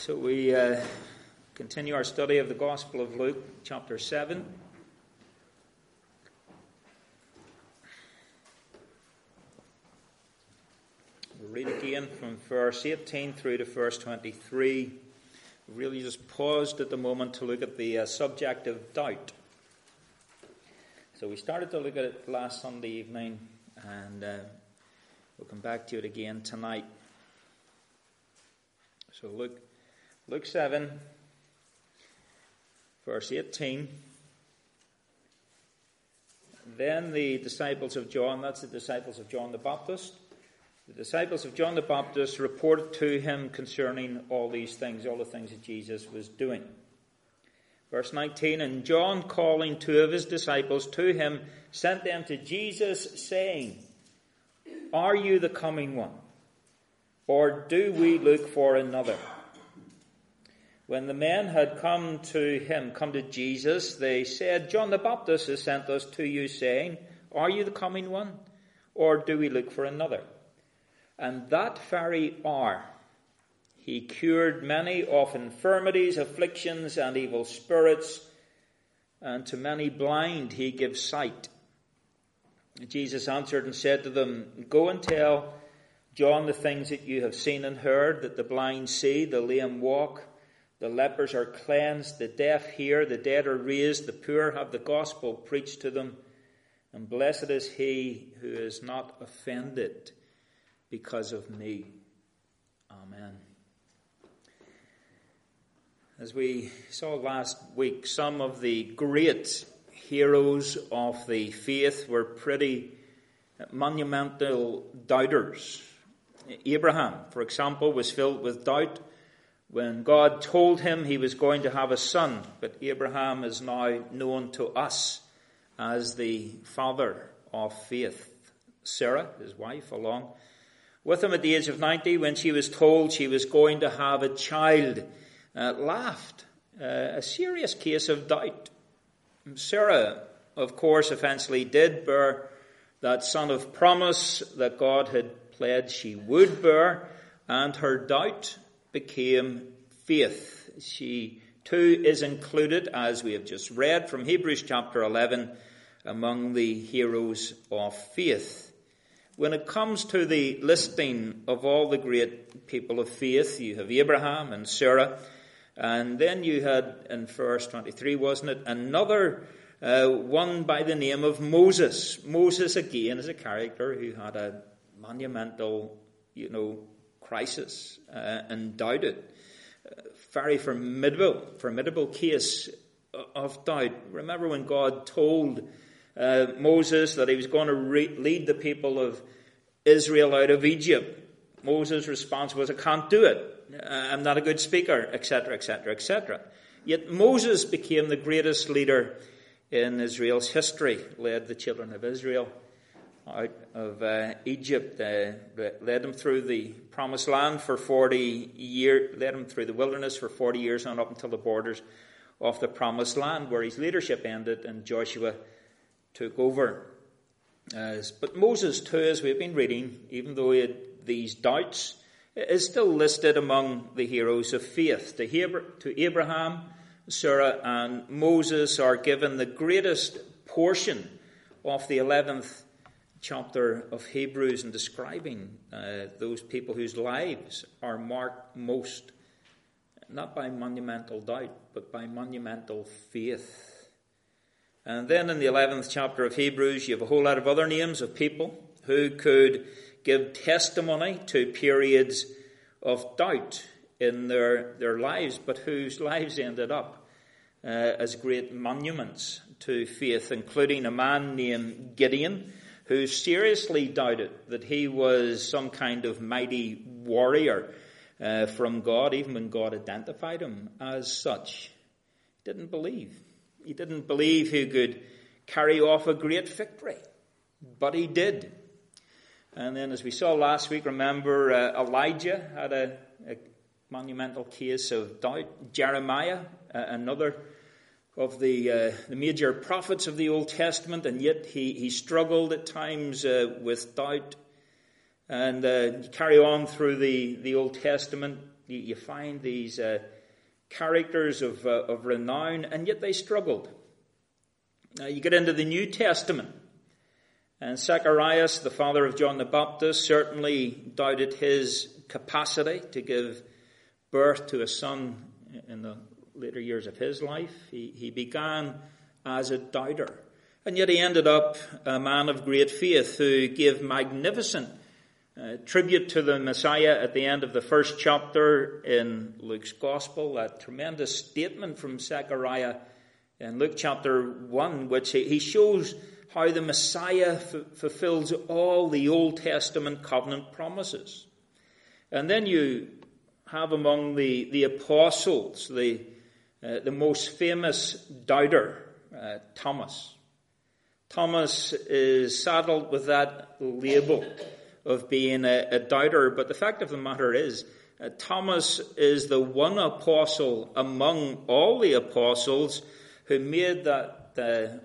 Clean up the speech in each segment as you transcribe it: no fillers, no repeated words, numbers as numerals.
So we continue our study of the Gospel of Luke, chapter 7. We'll read again from verse 18 through to verse 23. We really just paused at the moment to look at the subject of doubt. So we started to look at it last Sunday evening, and we'll come back to it again tonight. So Luke 7, verse 18. Then the disciples of John, that's the disciples of John the Baptist, the disciples of John the Baptist reported to him concerning all these things, all the things that Jesus was doing. Verse 19, and John, calling two of his disciples to him, sent them to Jesus, saying, Are you the coming one, or do we look for another? When the men had come to Jesus, they said, John the Baptist has sent us to you, saying, Are you the coming one, or do we look for another? And that very hour he cured many of infirmities, afflictions, and evil spirits, and to many blind he gives sight. Jesus answered and said to them, Go and tell John the things that you have seen and heard, that the blind see, the lame walk, the lepers are cleansed, the deaf hear, the dead are raised, the poor have the gospel preached to them, and blessed is he who is not offended because of me. Amen. As we saw last week, some of the great heroes of the faith were pretty monumental doubters. Abraham, for example, was filled with doubt when God told him he was going to have a son, but Abraham is now known to us as the father of faith. Sarah, his wife, along with him at the age of 90, when she was told she was going to have a child, laughed. A serious case of doubt. Sarah, of course, eventually did bear that son of promise that God had pledged she would bear, and her doubt became faith. She too is included, as we have just read from Hebrews chapter 11, among the heroes of faith. When it comes to the listing of all the great people of faith, you have Abraham and Sarah, and then you had, in verse 23, wasn't it, another one by the name of Moses. Moses, again, is a character who had a monumental, crisis and doubted. Very formidable case of doubt. Remember when God told Moses that he was going to lead the people of Israel out of Egypt. Moses' response was, I can't do it. I'm not a good speaker, etc., etc., etc. Yet Moses became the greatest leader in Israel's history, led the children of Israel out of Egypt, led them through the promised land for 40 years, led them through the wilderness for 40 years and up until the borders of the promised land, where his leadership ended and Joshua took over. But Moses too, as we've been reading, even though he had these doubts, is still listed among the heroes of faith. To Abraham, Sarah, and Moses are given the greatest portion of the 11th chapter of Hebrews in describing those people whose lives are marked most, not by monumental doubt, but by monumental faith. And then in the 11th chapter of Hebrews, you have a whole lot of other names of people who could give testimony to periods of doubt in their lives, but whose lives ended up as great monuments to faith, including a man named Gideon, who seriously doubted that he was some kind of mighty warrior from God, even when God identified him as such. He didn't believe. He didn't believe he could carry off a great victory, but he did. And then, as we saw last week, remember Elijah had a monumental case of doubt. Jeremiah, another of the major prophets of the Old Testament, and yet he struggled at times with doubt. And carry on through the Old Testament. You find these characters of renown, and yet they struggled. You get into the New Testament, and Zacharias, the father of John the Baptist, certainly doubted his capacity to give birth to a son in the later years of his life. He began as a doubter, and yet he ended up a man of great faith who gave magnificent tribute to the Messiah at the end of the first chapter in Luke's Gospel. That tremendous statement from Zechariah in Luke chapter 1, which he shows how the Messiah fulfills all the Old Testament covenant promises. And then you have among the apostles the most famous doubter, Thomas. Thomas is saddled with that label of being a doubter, but the fact of the matter is, Thomas is the one apostle among all the apostles who made that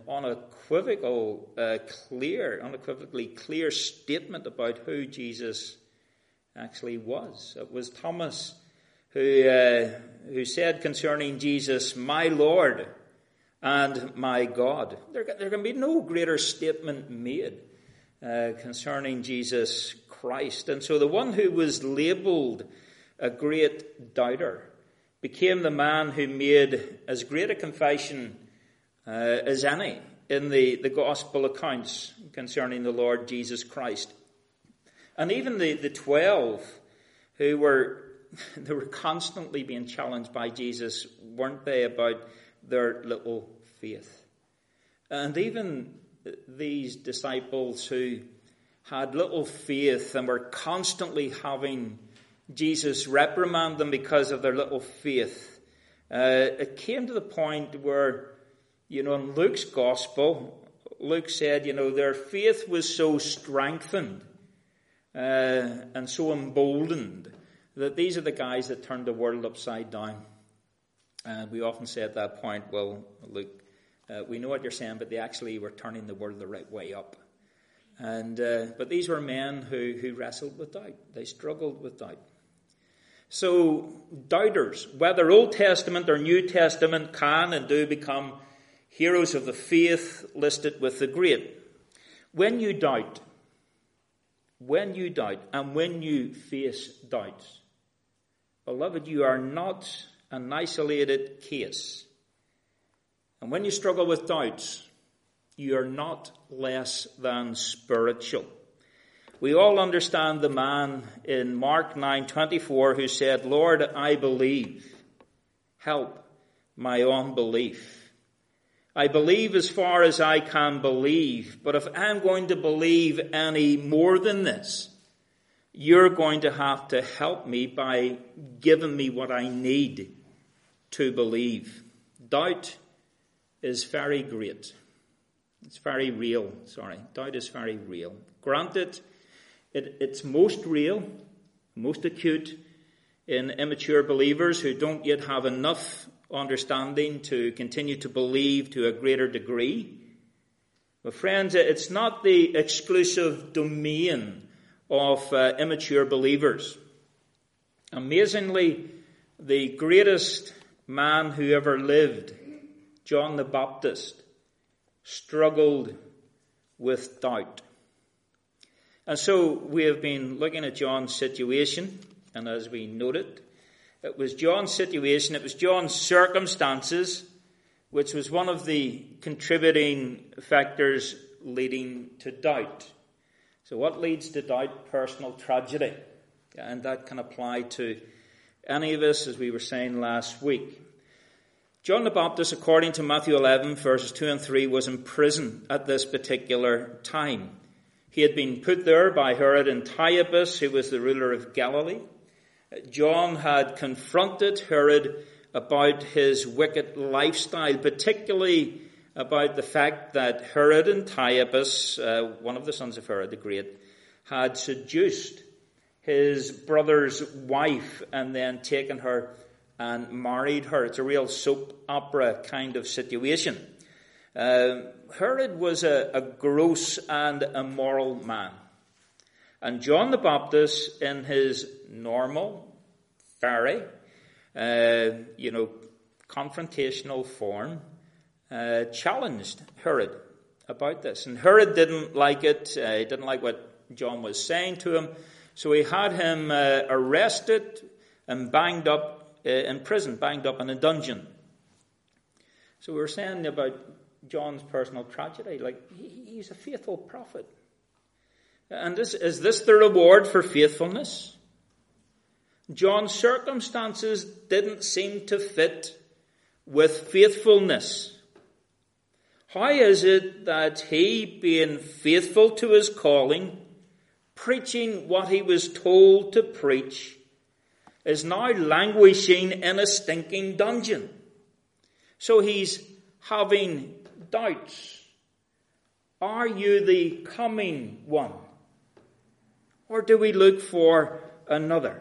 unequivocally clear statement about who Jesus actually was. It was Thomas who said concerning Jesus, "My Lord and my God." There can be no greater statement made concerning Jesus Christ. And so the one who was labelled a great doubter became the man who made as great a confession as any in the gospel accounts concerning the Lord Jesus Christ. And even the 12 who were constantly being challenged by Jesus, weren't they, about their little faith? And even these disciples who had little faith and were constantly having Jesus reprimand them because of their little faith, it came to the point where, in Luke's gospel, Luke said, their faith was so strengthened and so emboldened that these are the guys that turned the world upside down. And we often say at that point, well, Luke, we know what you're saying, but they actually were turning the world the right way up. And but these were men who wrestled with doubt. They struggled with doubt. So doubters, whether Old Testament or New Testament, can and do become heroes of the faith listed with the great. When you doubt, and when you face doubts, beloved, you are not an isolated case. And when you struggle with doubts, you are not less than spiritual. We all understand the man in Mark 9:24 who said, "Lord, I believe. Help my unbelief. I believe as far as I can believe, but if I'm going to believe any more than this, you're going to have to help me by giving me what I need to believe." Doubt is very great. It's very real. Doubt is very real. Granted, it's most real, most acute in immature believers who don't yet have enough understanding to continue to believe to a greater degree. But friends, it's not the exclusive domain of immature believers. Amazingly, the greatest man who ever lived, John the Baptist, struggled with doubt. And so we have been looking at John's situation, and as we noted, it was John's situation, it was John's circumstances, which was one of the contributing factors leading to doubt. So what leads to doubt? Personal tragedy. And that can apply to any of us, as we were saying last week. John the Baptist, according to Matthew 11, verses 2 and 3, was in prison at this particular time. He had been put there by Herod Antipas, who was the ruler of Galilee. John had confronted Herod about his wicked lifestyle, particularly about the fact that Herod Antipas, one of the sons of Herod the Great, had seduced his brother's wife and then taken her and married her. It's a real soap opera kind of situation. Herod was a gross and immoral man. And John the Baptist, in his normal, fiery, confrontational form, challenged Herod about this. And Herod didn't like it. He didn't like what John was saying to him. So he had him arrested and banged up in prison, banged up in a dungeon. So we were saying about John's personal tragedy. Like, he's a faithful prophet. And is this the reward for faithfulness? John's circumstances didn't seem to fit with faithfulness. How is it that he, being faithful to his calling, preaching what he was told to preach, is now languishing in a stinking dungeon? So he's having doubts. Are you the coming one? Or do we look for another?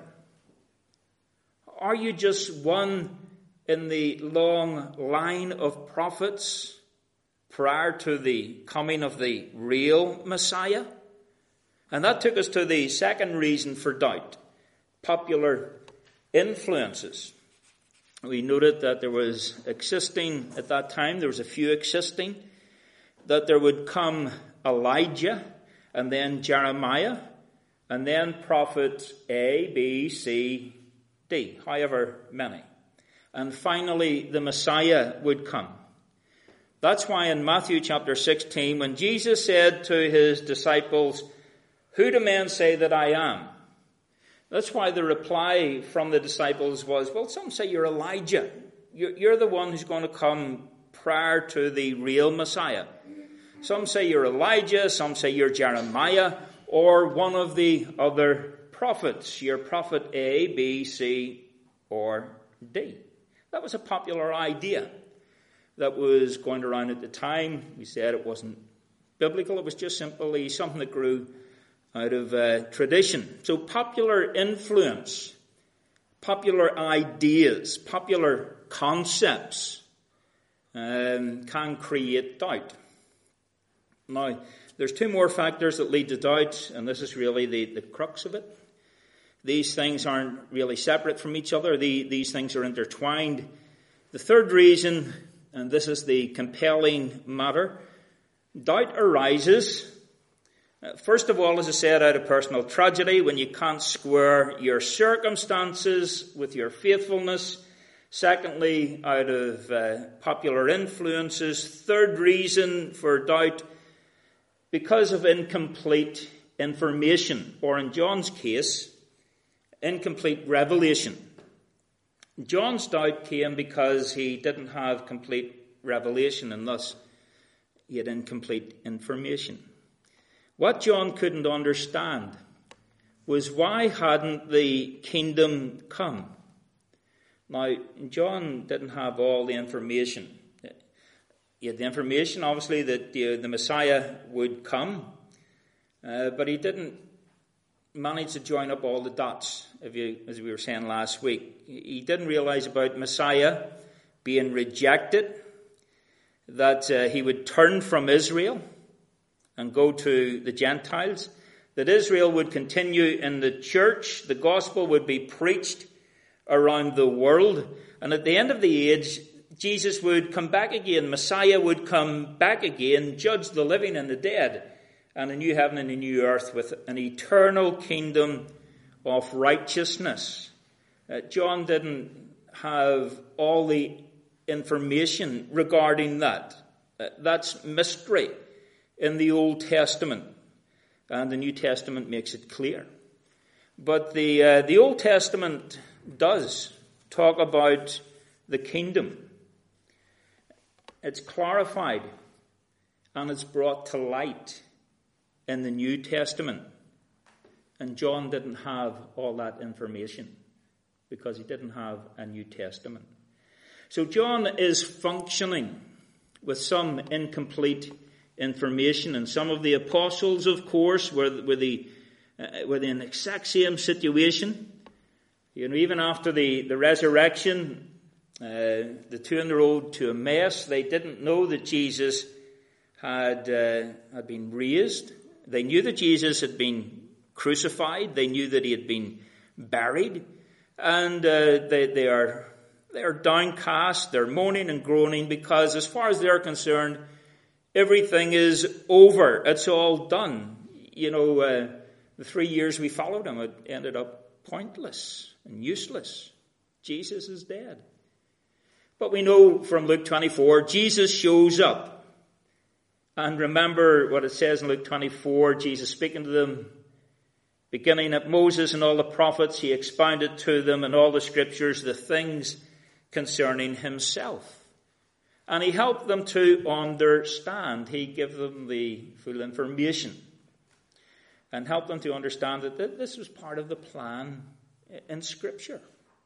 Are you just one in the long line of prophets prior to the coming of the real Messiah? And that took us to the second reason for doubt: popular influences. We noted that there was existing, at that time, there was a few existing, that there would come Elijah, and then Jeremiah, and then prophets A, B, C, D, however many. And finally, the Messiah would come. That's why in Matthew chapter 16, when Jesus said to his disciples, "Who do men say that I am?" That's why the reply from the disciples was, well, some say you're Elijah. You're the one who's going to come prior to the real Messiah. Some say you're Elijah, some say you're Jeremiah, or one of the other prophets. You're prophet A, B, C, or D. That was a popular idea that was going around at the time. We said it wasn't biblical. It was just simply something that grew out of tradition. So popular influence, popular ideas, popular concepts can create doubt. Now, there's two more factors that lead to doubt, and this is really the crux of it. These things aren't really separate from each other. These things are intertwined. The third reason, and this is the compelling matter, doubt arises, first of all, as I said, out of personal tragedy, when you can't square your circumstances with your faithfulness. Secondly, out of popular influences. Third reason for doubt, because of incomplete information, or in John's case, incomplete revelation. John's doubt came because he didn't have complete revelation, and thus he had incomplete information. What John couldn't understand was why hadn't the kingdom come? Now, John didn't have all the information. He had the information, obviously, that the Messiah would come, but he didn't manage to join up all the dots, as we were saying last week. He didn't realize about Messiah being rejected, that he would turn from Israel and go to the Gentiles, that Israel would continue in the church, the gospel would be preached around the world, and at the end of the age, Jesus would come back again, Messiah would come back again, judge the living and the dead, and a new heaven and a new earth with an eternal kingdom of righteousness. John didn't have all the information regarding that. That's mystery in the Old Testament, and the New Testament makes it clear. But the Old Testament does talk about the kingdom. It's clarified and it's brought to light in the New Testament. And John didn't have all that information because he didn't have a New Testament. So John is functioning with some incomplete information, and some of the apostles, of course, were in the exact same situation. Even after the resurrection, the two on the road to Emmaus, they didn't know that Jesus had been raised. They knew that Jesus had been crucified. They knew that he had been buried. And they are downcast, they're moaning and groaning, because as far as they're concerned, everything is over. It's all done. The 3 years we followed him, it ended up pointless and useless. Jesus is dead. But we know from Luke 24, Jesus shows up. And remember what it says in Luke 24, Jesus speaking to them, beginning at Moses and all the prophets, he expounded to them in all the scriptures the things concerning himself. And he helped them to understand. He gave them the full information and helped them to understand that this was part of the plan in Scripture.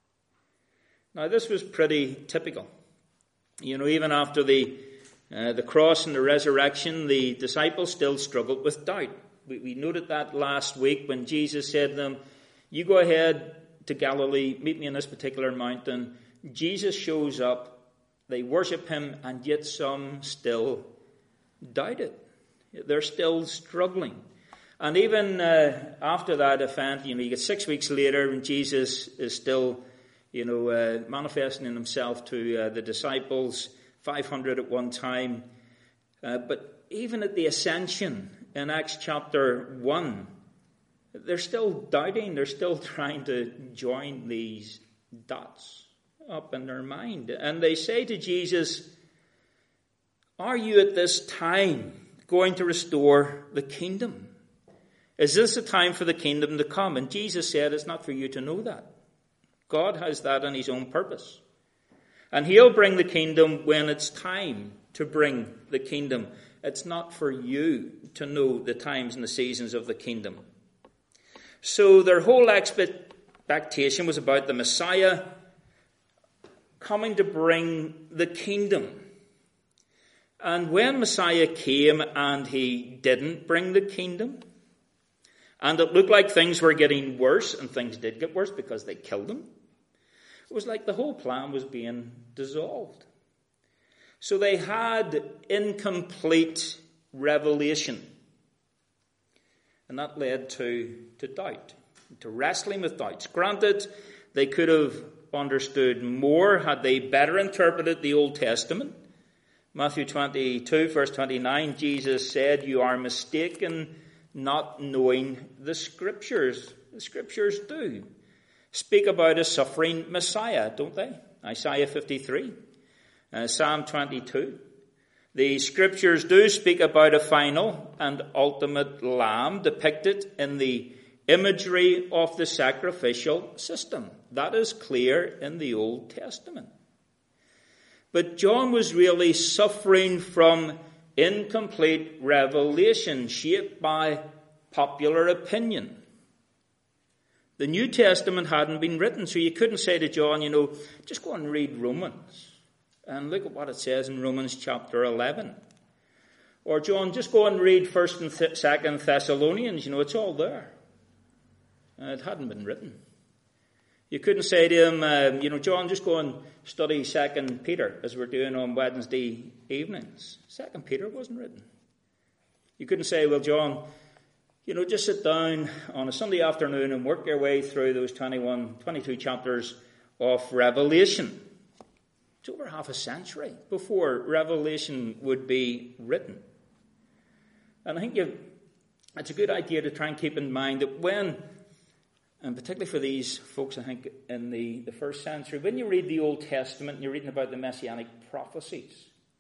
Now, this was pretty typical. Even after the cross and the resurrection, the disciples still struggled with doubt. We noted that last week when Jesus said to them, you go ahead to Galilee, meet me on this particular mountain. Jesus shows up, they worship him, and yet some still doubt it. They're still struggling. And even after that event, you get 6 weeks later, and Jesus is still, manifesting in himself to the disciples, 500 at one time. But even at the ascension in Acts chapter 1, they're still doubting. They're still trying to join these dots up in their mind. And they say to Jesus, are you at this time going to restore the kingdom? Is this a time for the kingdom to come? And Jesus said, it's not for you to know that. God has that in his own purpose. And he'll bring the kingdom when it's time to bring the kingdom. It's not for you to know the times and the seasons of the kingdom. So their whole expectation was about the Messiah coming to bring the kingdom. And when Messiah came and he didn't bring the kingdom, and it looked like things were getting worse, and things did get worse because they killed him, it was like the whole plan was being dissolved. So they had incomplete revelation. And that led to doubt, to wrestling with doubts. Granted, they could have understood more had they better interpreted the Old Testament. Matthew 22, verse 29, Jesus said, you are mistaken not knowing the Scriptures. The Scriptures do speak about a suffering Messiah, don't they? Isaiah 53, Psalm 22. The Scriptures do speak about a final and ultimate lamb depicted in the imagery of the sacrificial system. That is clear in the Old Testament. But John was really suffering from incomplete revelation shaped by popular opinion. The New Testament hadn't been written, so you couldn't say to John, just go and read Romans and look at what it says in Romans chapter 11. Or John, just go and read 1st and 2nd Thessalonians, it's all there. It hadn't been written. You couldn't say to him, John, just go and study 2 Peter, as we're doing on Wednesday evenings. 2 Peter wasn't written. You couldn't say, well, John, just sit down on a Sunday afternoon and work your way through those 22 chapters of Revelation. It's over half a century before Revelation would be written. And I think it's a good idea to try and keep in mind that and particularly for these folks, I think, in the first century, when you read the Old Testament and you're reading about the Messianic prophecies,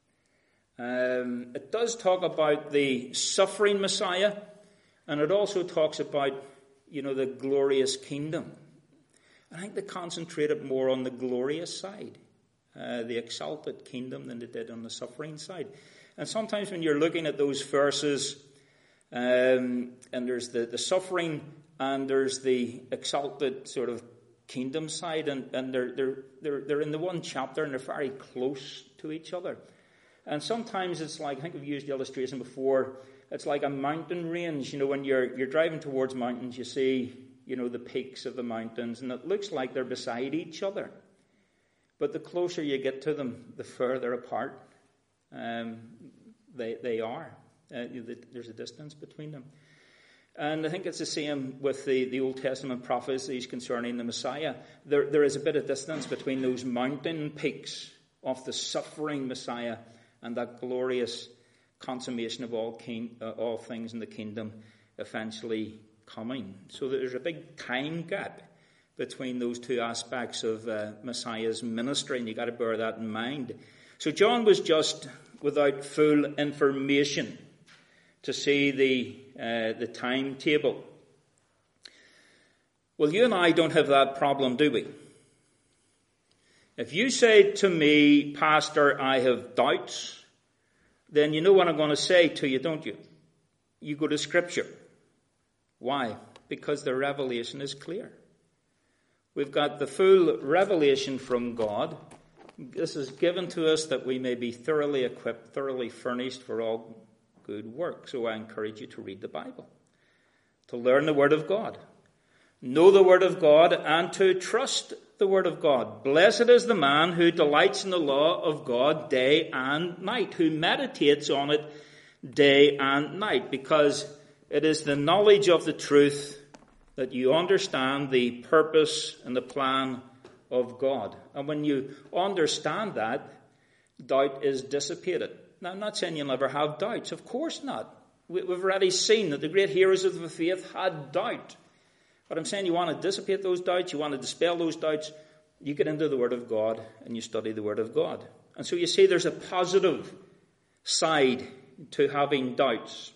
it does talk about the suffering Messiah, and it also talks about, the glorious kingdom. I think they concentrated more on the glorious side, the exalted kingdom, than they did on the suffering side. And sometimes when you're looking at those verses, and there's the suffering and there's the exalted sort of kingdom side, and they're in the one chapter and they're very close to each other. And sometimes it's like, I think we've used the illustration before, it's like a mountain range. When you're driving towards mountains, you see, the peaks of the mountains, and it looks like they're beside each other. But the closer you get to them, the further apart they are. There's a distance between them. And I think it's the same with the Old Testament prophecies concerning the Messiah. There is a bit of distance between those mountain peaks of the suffering Messiah and that glorious consummation of all things in the kingdom eventually coming. So there's a big time gap between those two aspects of Messiah's ministry, and you've got to bear that in mind. So John was just without full information to see the timetable. Well, you and I don't have that problem, do we? If you say to me, Pastor, I have doubts, then you know what I'm going to say to you, don't you? You go to Scripture. Why? Because the revelation is clear. We've got the full revelation from God. This is given to us that we may be thoroughly equipped, thoroughly furnished for all good work. So I encourage you to read the Bible, to learn the Word of God, know the Word of God, and to trust the Word of God. Blessed is the man who delights in the law of God day and night, who meditates on it day and night, because it is the knowledge of the truth that you understand the purpose and the plan of God. And when you understand that, doubt is dissipated. Now, I'm not saying you'll never have doubts. Of course not. We've already seen that the great heroes of the faith had doubt. But I'm saying you want to dissipate those doubts, you want to dispel those doubts, you get into the Word of God and you study the Word of God. And so you see there's a positive side to having doubts.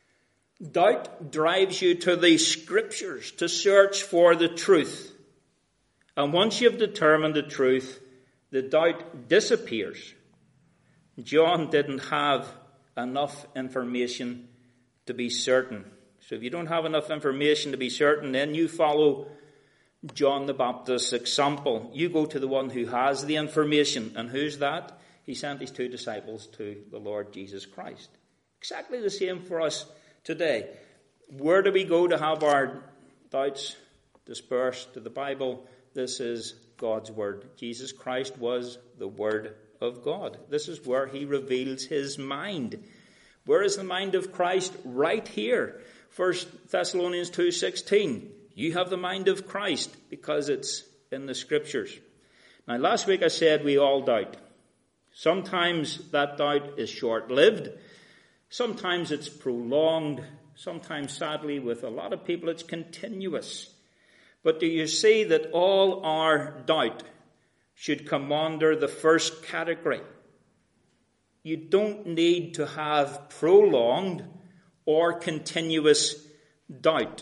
Doubt drives you to the Scriptures to search for the truth. And once you've determined the truth, the doubt disappears. John didn't have enough information to be certain. So if you don't have enough information to be certain, then you follow John the Baptist's example. You go to the one who has the information. And who's that? He sent his 2 disciples to the Lord Jesus Christ. Exactly the same for us today. Where do we go to have our doubts dispersed? To the Bible. This is God's Word. Jesus Christ was the Word of God. This is where he reveals his mind. Where is the mind of Christ? Right here. 1 Thessalonians 2:16. You have the mind of Christ because it's in the Scriptures. Now, last week I said we all doubt. Sometimes that doubt is short-lived. Sometimes it's prolonged. Sometimes, sadly, with a lot of people, it's continuous. But do you see that all our doubt should come under the first category? You don't need to have prolonged or continuous doubt.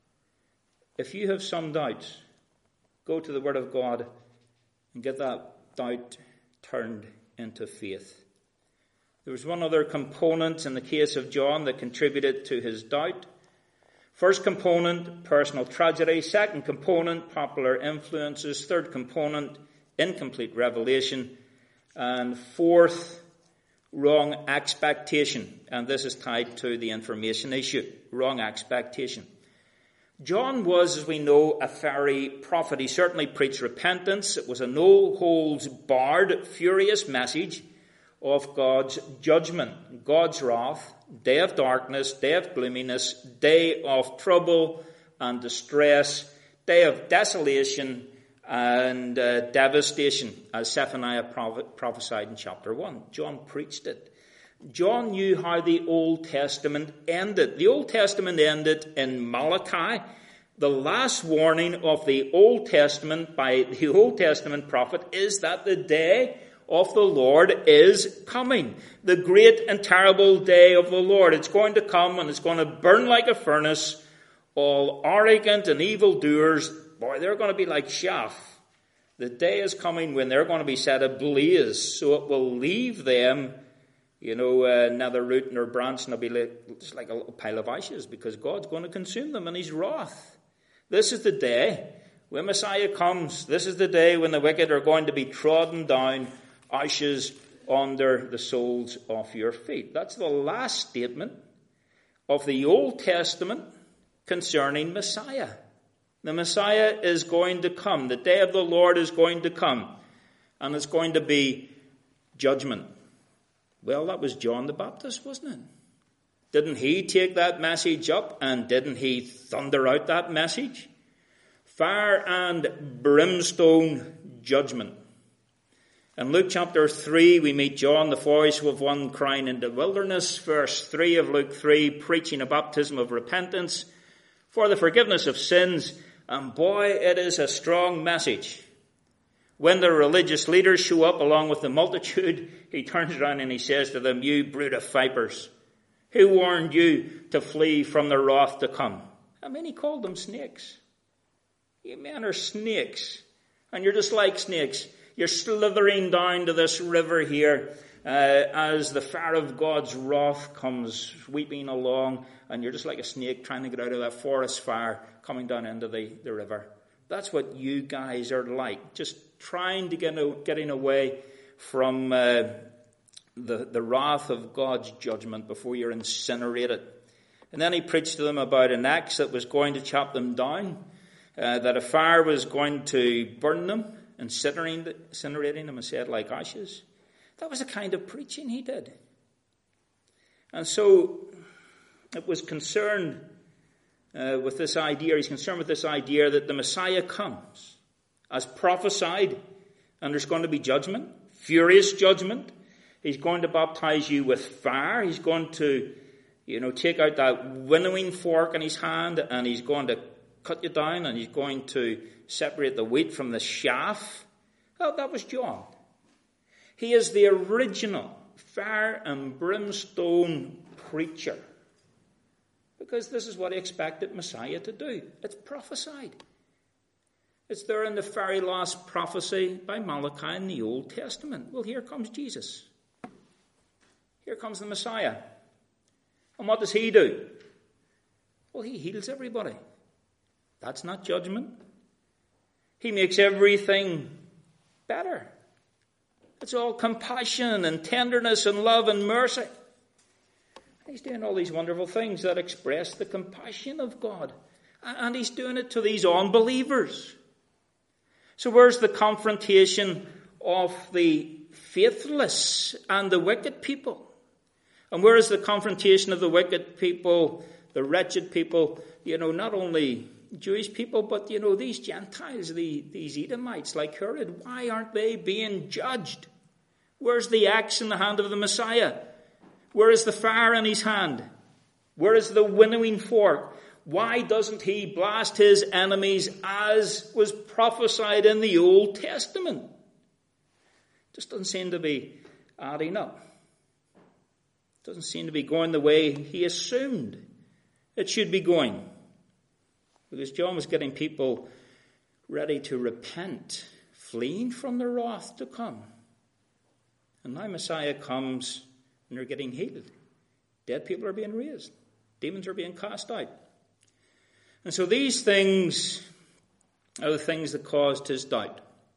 If you have some doubts, go to the Word of God and get that doubt turned into faith. There was one other component in the case of John that contributed to his doubt. First component, personal tragedy. Second component, popular influences. Third component, incomplete revelation. And fourth, wrong expectation. And this is tied to the information issue. Wrong expectation. John was, as we know, a fiery prophet. He certainly preached repentance. It was a no-holds-barred, furious message of God's judgment, God's wrath, day of darkness, day of gloominess, day of trouble and distress, day of desolation and devastation, as Zephaniah prophesied in chapter 1. John preached it. John knew how the Old Testament ended. The Old Testament ended in Malachi. The last warning of the Old Testament by the Old Testament prophet is that the day of the Lord is coming. The great and terrible day of the Lord. It's going to come and it's going to burn like a furnace. All arrogant and evildoers, boy, they're going to be like chaff. The day is coming when they're going to be set ablaze. So it will leave them, neither root nor branch, and it'll be just like a little pile of ashes because God's going to consume them in his wrath. This is the day when Messiah comes. This is the day when the wicked are going to be trodden down, ashes under the soles of your feet. That's the last statement of the Old Testament concerning Messiah. The Messiah is going to come. The day of the Lord is going to come. And it's going to be judgment. Well, that was John the Baptist, wasn't it? Didn't he take that message up, and didn't he thunder out that message? Fire and brimstone judgment. In Luke chapter 3, we meet John, the voice of one crying in the wilderness. Verse 3 of Luke 3, preaching a baptism of repentance for the forgiveness of sins. And boy, it is a strong message. When the religious leaders show up along with the multitude, he turns around and he says to them, "You brood of vipers, who warned you to flee from the wrath to come?" I mean, he called them snakes. You men are snakes, and you're just like snakes. You're slithering down to this river here as the fire of God's wrath comes sweeping along, and you're just like a snake trying to get out of that forest fire coming down into the river. That's what you guys are like, just trying to getting away from the wrath of God's judgment before you're incinerated. And then he preached to them about an axe that was going to chop them down, that a fire was going to burn them, incinerating them, and said, like ashes. That was the kind of preaching he did. And so it was concerned with this idea. He's concerned with this idea that the Messiah comes as prophesied, and there's going to be judgment, furious judgment. He's going to baptize you with fire. He's going to, take out that winnowing fork in his hand, and he's going to cut you down, and he's going to separate the wheat from the chaff. Oh, that was John. He is the original fire and brimstone preacher, because this is what he expected Messiah to do. It's prophesied. It's there in the very last prophecy by Malachi in the Old Testament. Well, here comes Jesus. Here comes the Messiah. And what does he do? Well, he heals everybody. That's not judgment. He makes everything better. It's all compassion and tenderness and love and mercy. He's doing all these wonderful things that express the compassion of God. And he's doing it to these unbelievers. So where's the confrontation of the faithless and the wicked people? And where is the confrontation of the wicked people, the wretched people, not only Jewish people, but, these Gentiles, these Edomites like Herod? Why aren't they being judged? Where's the axe in the hand of the Messiah? Where is the fire in his hand? Where is the winnowing fork? Why doesn't he blast his enemies as was prophesied in the Old Testament? Just doesn't seem to be adding up. Doesn't seem to be going the way he assumed it should be going. Because John was getting people ready to repent, fleeing from the wrath to come. And now Messiah comes and they're getting healed. Dead people are being raised. Demons are being cast out. And so these things are the things that caused his doubt.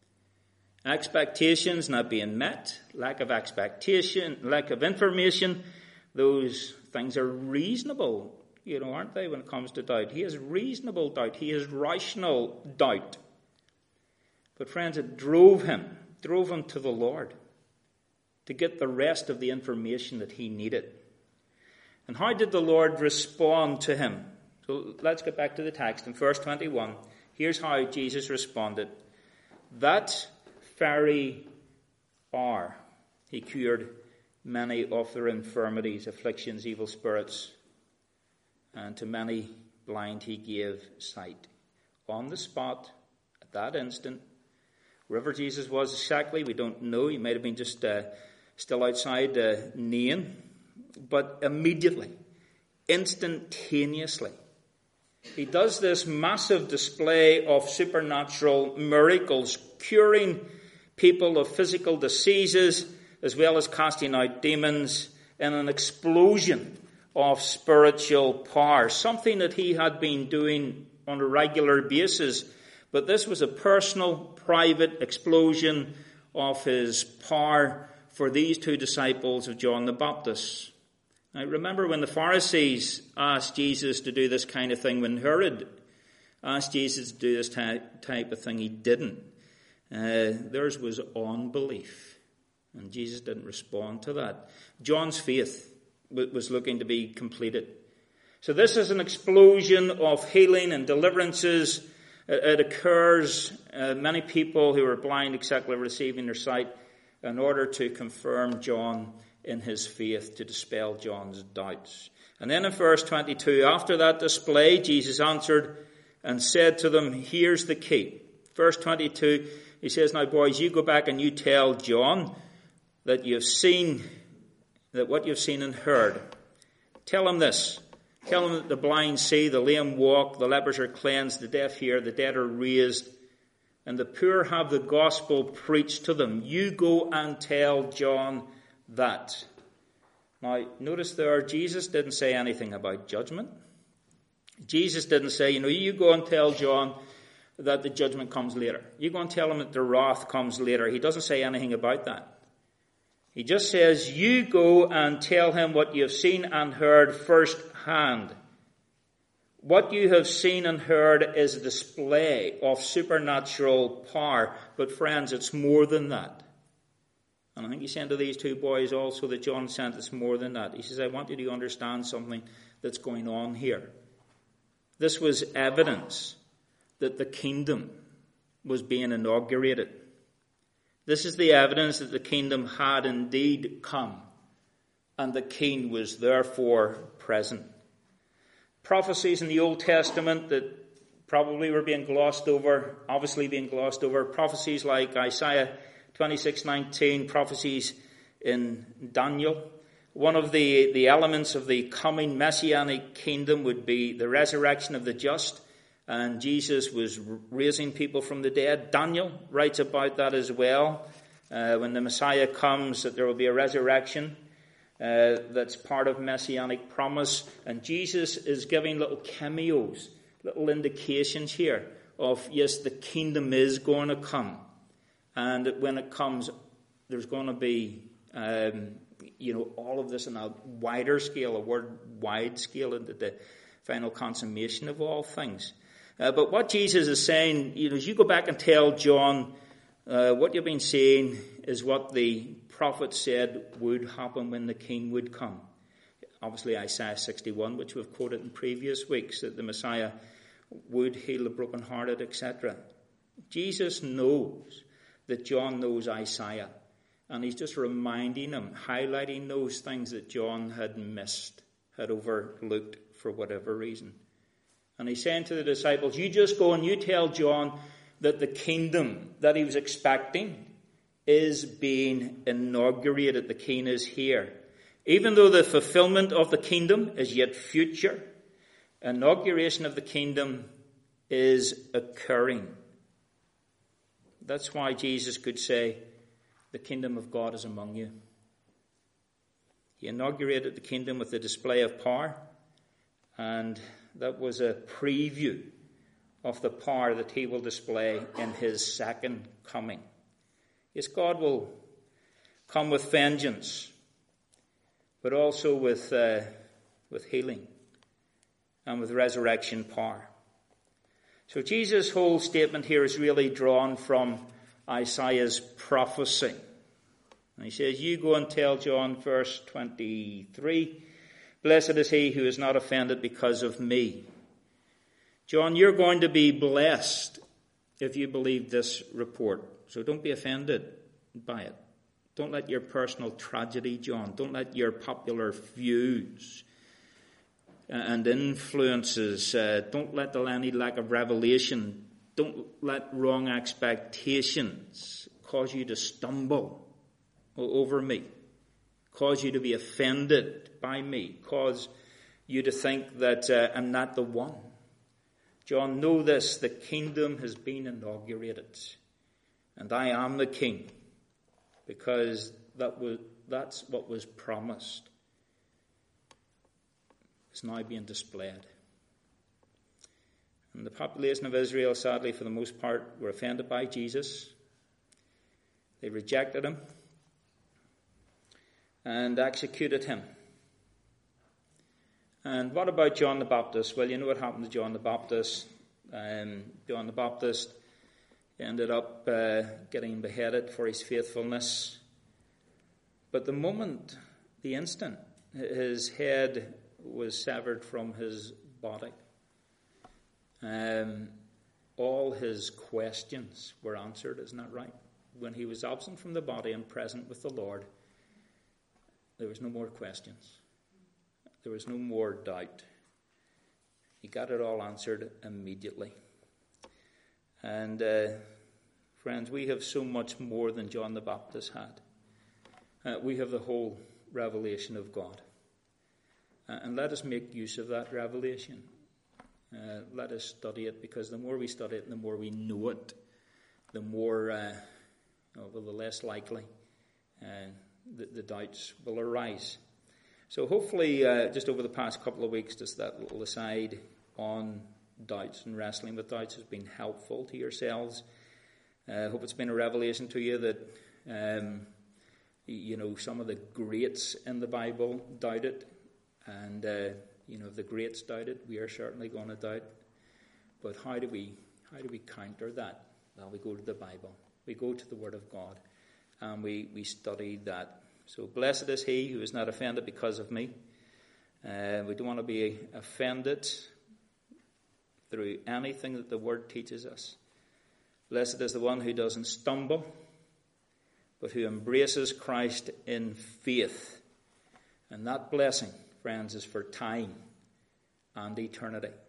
Expectations not being met, lack of expectation, lack of information, those things are reasonable, aren't they, when it comes to doubt? He has reasonable doubt. He has rational doubt. But friends, it drove him to the Lord to get the rest of the information that he needed. And how did the Lord respond to him? So let's get back to the text in verse 21. Here's how Jesus responded. That very hour he cured many of their infirmities, afflictions, evil spirits, and to many blind he gave sight. On the spot, at that instant, wherever Jesus was exactly, we don't know. He might have been just still outside Nain, but immediately, instantaneously, he does this massive display of supernatural miracles, curing people of physical diseases, as well as casting out demons in an explosion of spiritual power, something that he had been doing on a regular basis. But this was a personal, private explosion of his power for these two disciples of John the Baptist. Now, remember when the Pharisees asked Jesus to do this kind of thing, when Herod asked Jesus to do this type of thing, he didn't. Theirs was unbelief, and Jesus didn't respond to that. John's faith was looking to be completed. So this is an explosion of healing and deliverances. It occurs, many people who are blind exactly receiving their sight in order to confirm John in his faith, to dispel John's doubts. And then in verse 22, after that display, Jesus answered and said to them, here's the key. Verse 22, he says, now boys, you go back and you tell John that what you've seen and heard. Tell him this. Tell him that the blind see, the lame walk, the lepers are cleansed, the deaf hear, the dead are raised, and the poor have the gospel preached to them. You go and tell John that. Now, notice there, Jesus didn't say anything about judgment. Jesus didn't say, you go and tell John that the judgment comes later. You go and tell him that the wrath comes later. He doesn't say anything about that. He just says, you go and tell him what you have seen and heard firsthand. What you have seen and heard is a display of supernatural power. But friends, it's more than that. And I think he sent to these two boys also that John sent, it's more than that. He says, I want you to understand something that's going on here. This was evidence that the kingdom was being inaugurated. This is the evidence that the kingdom had indeed come, and the king was therefore present. Prophecies in the Old Testament that probably were being glossed over, obviously being glossed over, prophecies like Isaiah 26:19, prophecies in Daniel. One of the elements of the coming messianic kingdom would be the resurrection of the just, and Jesus was raising people from the dead. Daniel writes about that as well. When the Messiah comes, that there will be a resurrection that's part of messianic promise. And Jesus is giving little cameos, little indications here of, yes, the kingdom is going to come. And when it comes, there's going to be, all of this on a wider scale, a wide scale, into the final consummation of all things. But what Jesus is saying, as you go back and tell John, what you've been saying is what the prophet said would happen when the king would come. Obviously Isaiah 61, which we've quoted in previous weeks, that the Messiah would heal the brokenhearted, etc. Jesus knows that John knows Isaiah, and he's just reminding him, highlighting those things that John had missed, had overlooked for whatever reason. And he's saying to the disciples, you just go and you tell John that the kingdom that he was expecting is being inaugurated. The king is here. Even though the fulfillment of the kingdom is yet future, inauguration of the kingdom is occurring. That's why Jesus could say, the kingdom of God is among you. He inaugurated the kingdom with the display of power, and that was a preview of the power that he will display in his second coming. Yes, God will come with vengeance, but also with healing and with resurrection power. So Jesus' whole statement here is really drawn from Isaiah's prophecy. And he says, you go and tell John, verse 23, blessed is he who is not offended because of me. John, you're going to be blessed if you believe this report. So don't be offended by it. Don't let your personal tragedy, John, don't let your popular views and influences, don't let any lack of revelation, don't let wrong expectations cause you to stumble over me, cause you to be offended by me, cause you to think that I'm not the one. John, know this, the kingdom has been inaugurated, and I am the king, because that's what was promised. It's now being displayed. And the population of Israel, sadly, for the most part, were offended by Jesus. They rejected him and executed him. And what about John the Baptist? Well, you know what happened to John the Baptist. John the Baptist ended up getting beheaded for his faithfulness. But the instant His head was severed from his body. All his questions were answered, isn't that right? When he was absent from the body and present with the Lord, there was no more questions. There was no more doubt. He got it all answered immediately. And friends, we have so much more than John the Baptist had. We have the whole revelation of God. And let us make use of that revelation. Let us study it, because the more we study it, the more we know it, the more, the less likely the doubts will arise. So hopefully, just over the past couple of weeks, just that little aside on doubts and wrestling with doubts has been helpful to yourselves. I hope it's been a revelation to you that, some of the greats in the Bible doubted. And, if the greats doubted, we are certainly going to doubt. But how do we counter that? Well, we go to the Bible. We go to the Word of God. And we study that. So blessed is he who is not offended because of me. We don't want to be offended through anything that the Word teaches us. Blessed is the one who doesn't stumble, but who embraces Christ in faith. And that blessing, friends, is for time and eternity.